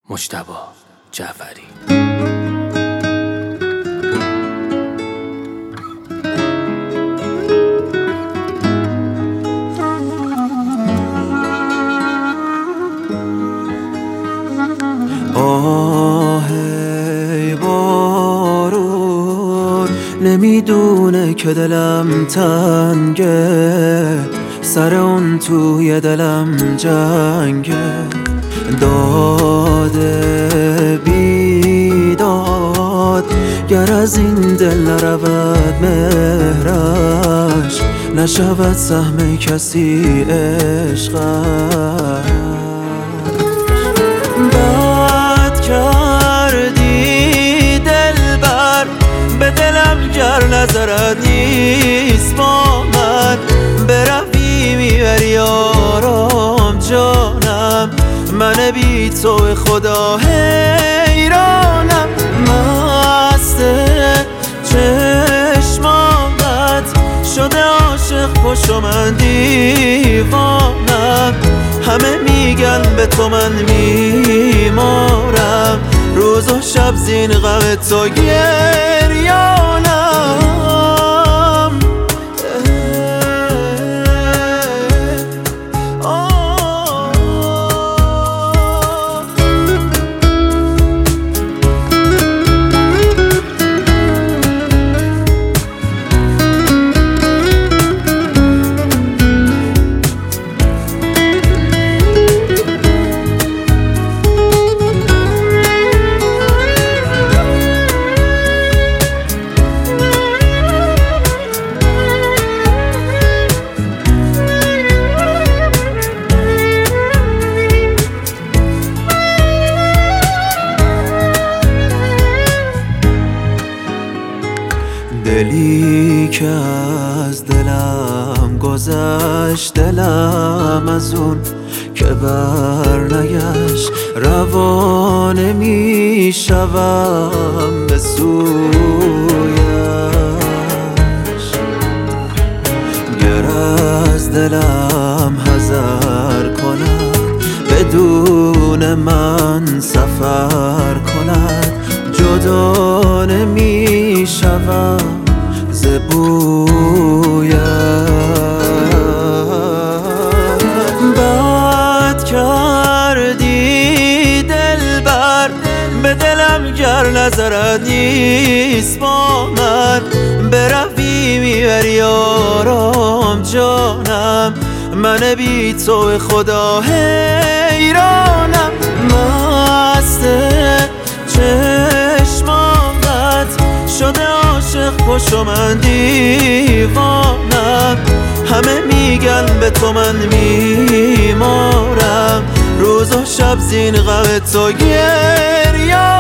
مجتبی جعفری. ای بارون نمیدونه که دلم تنگه، سر اون توی دلم جنگه، داده بیداد گر از این دل نرود مهرش، نشود سهم کسی عشقش. بد کردی دلبر به دلم گر نظرت نیست با من، بروی میبری آرام جانم، من بی تو خدا حیرانم. مست چشمانت شده عاشق پشت من دیوانم، همه میگن به تو من میمارم، روز و شب زین غم تو گریانم. دلی که از دلم گذشت، دلم از اون که برنگشت، روانه می شوم به سویش. گر از دلم حذر کند، بدون من سفر کند، جدا نمی شوم ز بویت. بد کردی دلبر به دلم گر نظرت نیست با من، بروی میبری آرام جانم، من بی تو خدا حیرانم. مست چشمانت شده عاشق پشت من دیوانم، همه میگن به تو من میمارم، روز و شب زین غم تو گریانم.